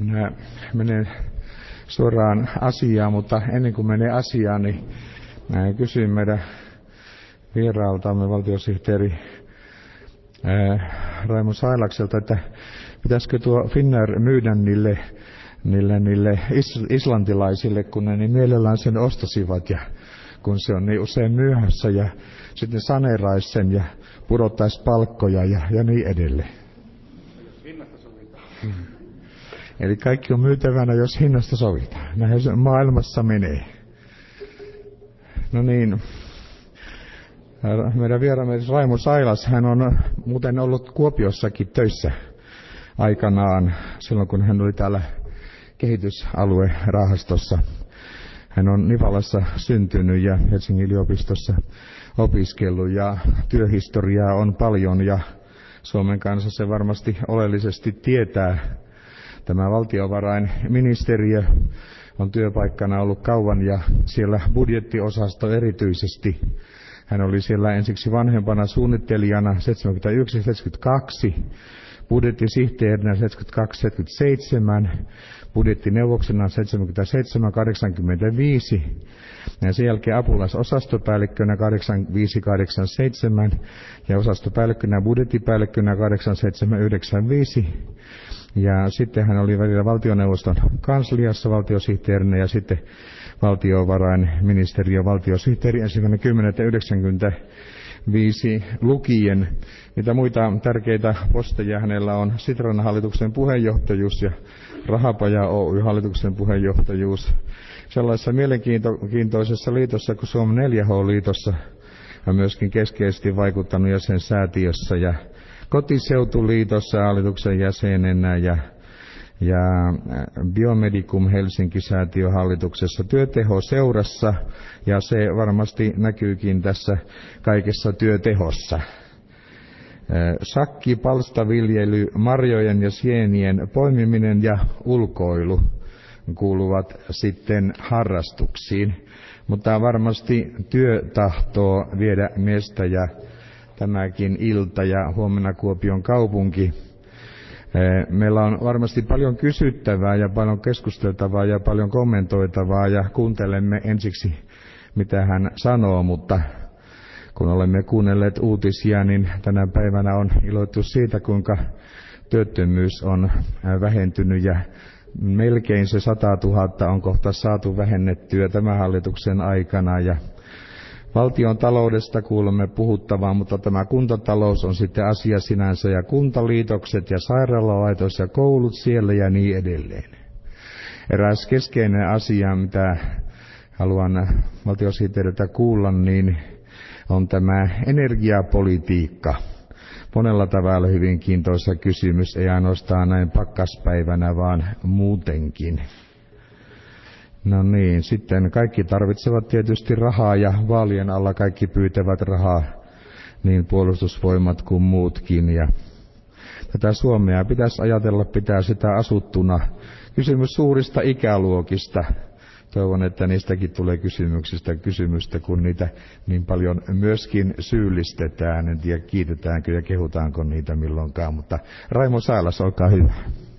Minä menen suoraan asiaan, mutta ennen kuin menee asiaan, niin mä kysyin meidän vieraaltamme valtiosihteeri Raimo Sailakselta, että pitäisikö tuo Finnair myydä niille islantilaisille, kun ne niin mielellään sen ostasivat ja kun se on niin usein myöhässä ja sitten saneeraisi sen ja pudottaisi palkkoja ja niin edelleen. Hinnasta sovitaan. Eli kaikki on myytävänä, jos hinnasta sovitaan. Näin se maailmassa menee. No niin. Meidän vieraamme Raimo Sailas, hän on muuten ollut Kuopiossakin töissä aikanaan, silloin kun hän oli täällä kehitysaluerahastossa. Hän on Nivalassa syntynyt ja Helsingin yliopistossa opiskellut ja työhistoriaa on paljon ja Suomen kansa se varmasti oleellisesti tietää. Tämä valtiovarainministeriö on työpaikkana ollut kauan ja siellä budjettiosasto erityisesti. Hän oli siellä ensiksi vanhempana suunnittelijana 71-72, budjettisihteerinä 72-77, budjettineuvoksena 77-85 ja sen jälkeen apulaisosastopäällikkönä 85-87 ja osastopäällikkönä budjettipäällikkönä 87-95. Ja sitten hän oli välillä valtioneuvoston kansliassa valtiosihteerinä ja sitten valtiovarainministeriön valtiosihteeri 1.10.95 lukien. Mitä muita tärkeitä posteja hänellä on? Sitran hallituksen puheenjohtajuus ja Rahapaja Oy hallituksen puheenjohtajuus. Sellaisessa mielenkiintoisessa liitossa kuin Suomen 4H-liitossa on myöskin keskeisesti vaikuttanut jäsensäätiössä ja Kotiseutuliitossa hallituksen jäsenenä ja Biomedicum Helsinki-säätiön hallituksessa, työtehoseurassa, ja se varmasti näkyykin tässä kaikessa työtehossa. Sakki, palstaviljely, marjojen ja sienien poimiminen ja ulkoilu kuuluvat sitten harrastuksiin, mutta varmasti työ tahtoo viedä miestä ja tämäkin ilta ja huomenna Kuopion kaupunki. Meillä on varmasti paljon kysyttävää ja paljon keskusteltavaa ja paljon kommentoitavaa ja kuuntelemme ensiksi mitä hän sanoo, mutta kun olemme kuunnelleet uutisia, niin tänä päivänä on iloittu siitä, kuinka työttömyys on vähentynyt ja melkein se 100 000 on kohta saatu vähennettyä tämän hallituksen aikana ja valtion taloudesta kuulemme puhuttavaa, mutta tämä kuntatalous on sitten asia sinänsä ja kuntaliitokset ja sairaalalaitos ja koulut siellä ja niin edelleen. Eräs keskeinen asia, mitä haluan valtiosihteeriltä kuulla, niin on tämä energiapolitiikka. Monella tavalla hyvin kiintoisa kysymys, ei ainoastaan näin pakkaspäivänä, vaan muutenkin. No niin, sitten kaikki tarvitsevat tietysti rahaa ja vaalien alla kaikki pyytävät rahaa, niin puolustusvoimat kuin muutkin. Ja tätä Suomea pitäisi ajatella, pitää sitä asuttuna. Kysymys suurista ikäluokista. Toivon, että niistäkin tulee kysymystä, kun niitä niin paljon myöskin syyllistetään. En tiedä, kiitetäänkö ja kehutaanko niitä milloinkaan, mutta Raimo Sailas, olkaa hyvä.